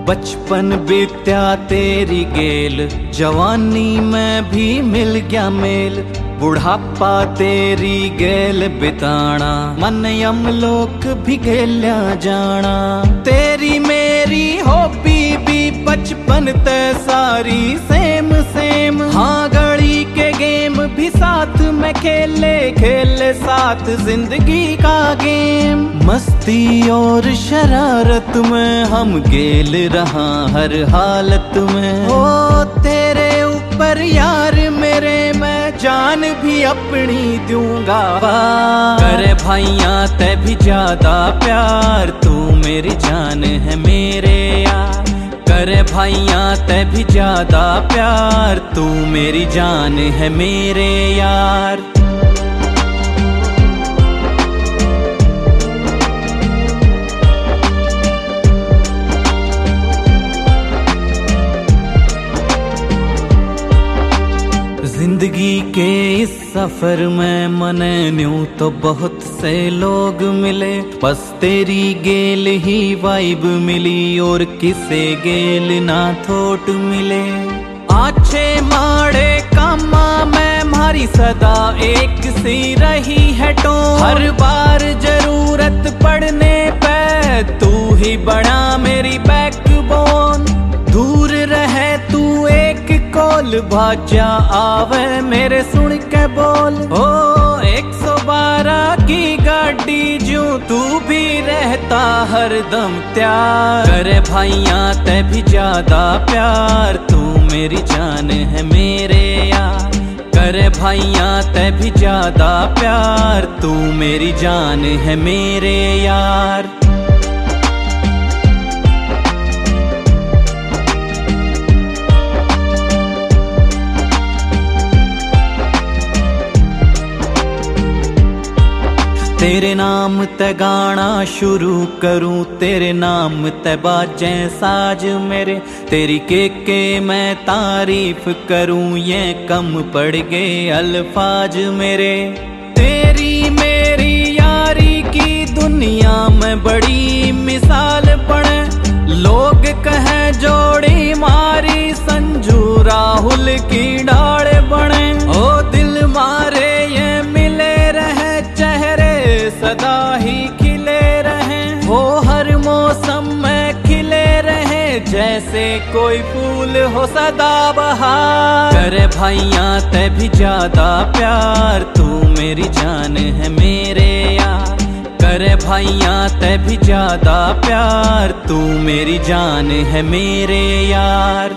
बचपन बीत्या तेरी गेल, जवानी में भी मिल गया मेल। बुढ़ापा तेरी गेल बिताना, मन यमलोक भी गेल्या जाना। तेरी मेरी हॉबी भी बचपन ते सारी सेम सेम। हाँ घड़ी के गेम भी साथ में खेले, खेले साथ जिंदगी का गेम। मस्ती और शरारत में हम गेल रहा हर हालत में। ओ तेरे ऊपर यार मेरे मैं जान भी अपनी दूंगा। करे भाइया ते भी ज्यादा प्यार, तू मेरी जान है मेरे यार। करे भाइया ते भी ज्यादा प्यार, तू मेरी जान है मेरे यार। जिंदगी के इस सफर में मने न्यूं तो बहुत से लोग मिले, बस तेरी गेल ही वाइब मिली और किसे गेल ना थोट मिले। आछे माड़े कामा में मारी सदा एक सी रही है टो। हर बार जरूरत पड़ने पे तू ही बना मेरी बैकबोन। दूर रहे तू एक कॉल, भाजा आवे मेरे सुन के बोल। ओ 112 की गाड़ी जो तू भी रहता हरदम त्यार। करे भाइया ते भी ज्यादा प्यार, तू मेरी जान है मेरे यार। करे भाइया ते भी ज्यादा प्यार, तू मेरी जान है मेरे यार। तेरे नाम ते गाना शुरू करूं, तेरे नाम ते बाजे साज मेरे। तेरी के मैं तारीफ करूं, ये कम पड़ गए अल्फाज मेरे। तेरी मेरी यारी की दुनिया में बड़ी मिसाल बने। लोग कहे जोड़ी मारी, संजू राहुल की डाल बने। ओ दिल मारे ये मिले रहे, चेहरे सदा ही खिले रहे। हो हर मौसम में खिले रहे, जैसे कोई फूल हो सदा बहार। करे भाइया ते भी ज्यादा प्यार, तू मेरी जान है मेरे यार। करे भाइया ते भी ज्यादा प्यार, तू मेरी जान है मेरे यार।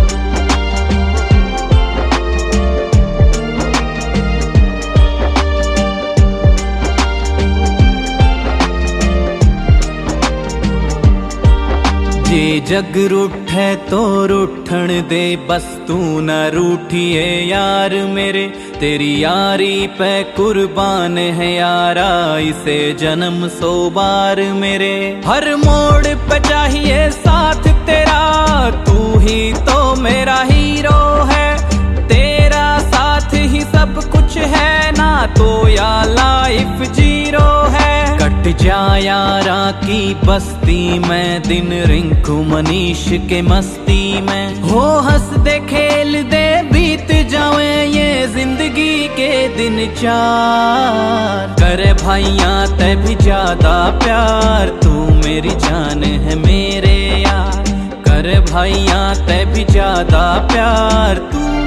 जे जग रूठे तो रूठण दे, बस तू न रूठिए यार मेरे। तेरी यारी पे कुर्बान है यारा, इसे जन्म 100 बार मेरे। हर मोड़ पे चाहिए साथ तेरा, तू ही तो मेरा हीरो है। तेरा साथ ही सब कुछ है, ना तो या लाइफ जीरो है। कट जा यारा की बस्ती में दिन, रिंकू मनीष के मस्ती में। हो हंस दे खेल दे बीत जावे ये जिंदगी के दिन चार। करे भाइया ते भी ज्यादा प्यार, तू मेरी जान है मेरे यार। करे भाइया ते भी ज्यादा प्यार, तू